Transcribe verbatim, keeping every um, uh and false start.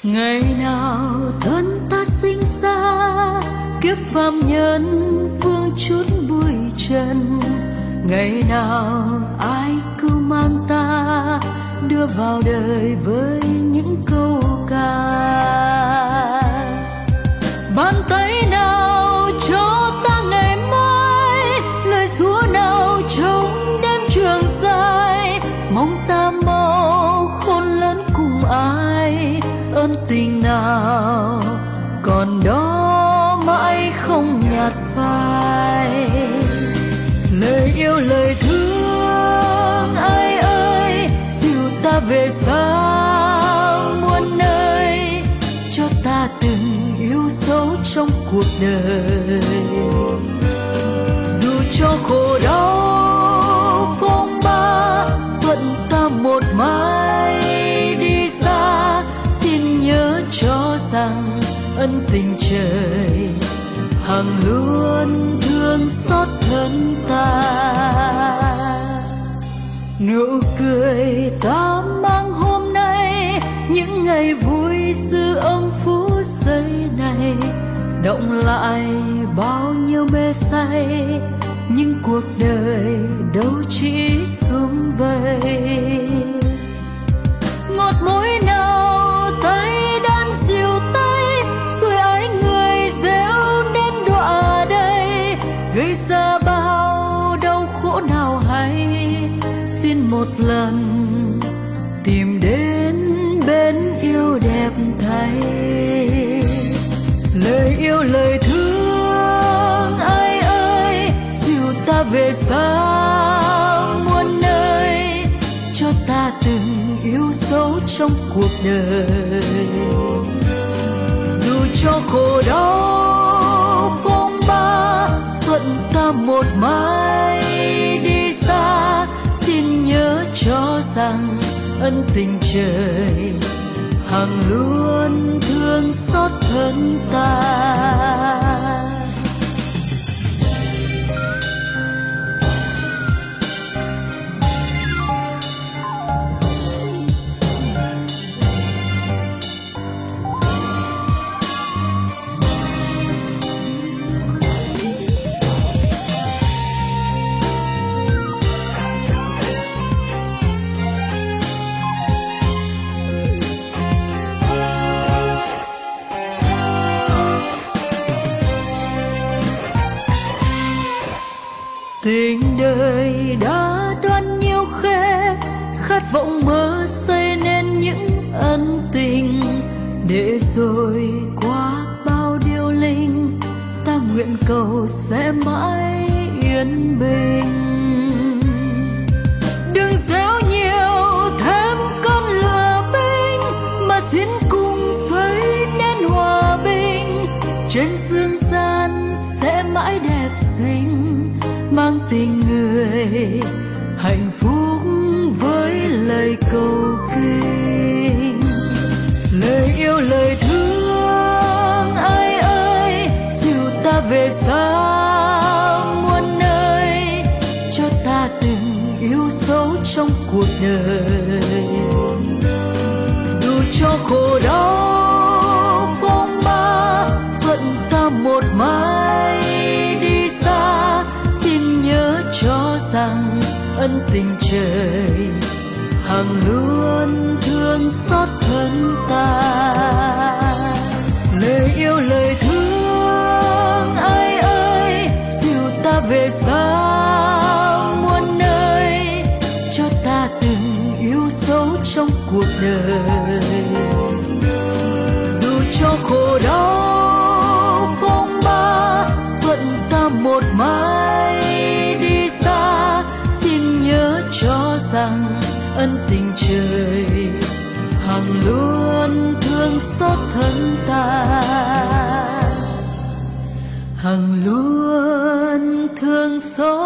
Ngày nào thân ta sinh ra, kiếp phàm nhân vương chút bụi trần. Ngày nào ai cứu mang ta, đưa vào đời với những câu ca. Bàn tay nào cho ta ngày mai, lời Chúa nào trong đêm trường dài. Mong ta mau khôn lớn cùng ai, ơn tình nào còn đó mãi không nhạt phai. Lời yêu lời thương ai ơi, dìu ta về xa muôn nơi, cho ta từng yêu dấu trong cuộc đời. Dù cho khổ đau phong ba, phận ta một mai đi xa, xin nhớ cho rằng ân tình trời hằng luôn thương xót thân ta. Nụ cười ta mang hôm nay, những ngày vui dư âm phút giây này, động lại bao nhiêu mê say, nhưng cuộc đời đâu chỉ sum vầy. Ngọt môi nào tay đan dìu tay, rồi ai người gieo nên đọa đây, gây ra bao đau khổ nào hay. Xin một lần tìm đến bên yêu đẹp thay. Lời yêu lời thương ai ơi, dìu ta về xa muôn nơi, cho ta từng yêu dấu trong cuộc đời. Dù cho khổ đau phong ba, phận ta một mai đi xa, xin nhớ cho rằng ân tình trời hằng luôn thương xót thân ta. Tình đời đã đoan nhiêu khê, khát vọng mơ xây nên những ân tình. Để rồi qua bao điều linh, ta nguyện cầu sẽ mãi yên bình. Đừng gieo nhiều thêm con lửa binh, mà xin cùng xây nên hòa bình. Trên dương gian sẽ mãi đẹp xinh, mang tình người hạnh phúc với lời cầu kinh. Lời yêu lời thương ai ơi, dìu ta về xa muôn nơi, cho ta từng yêu dấu trong cuộc đời. Dù cho khổ đau phong ba, phận ta một mai đi xa, xin nhớ cho rằng ân tình trời hằng luôn thương xót thân ta. Lời yêu lời thương ai ơi, dìu ta về xa muôn nơi, cho ta từng yêu dấu trong cuộc đời. Dù cho khổ đau phong ba, phận ta một mai đi xa, xin nhớ cho rằng ân tình trời hằng luôn thương xót thân ta, hằng luôn thương xót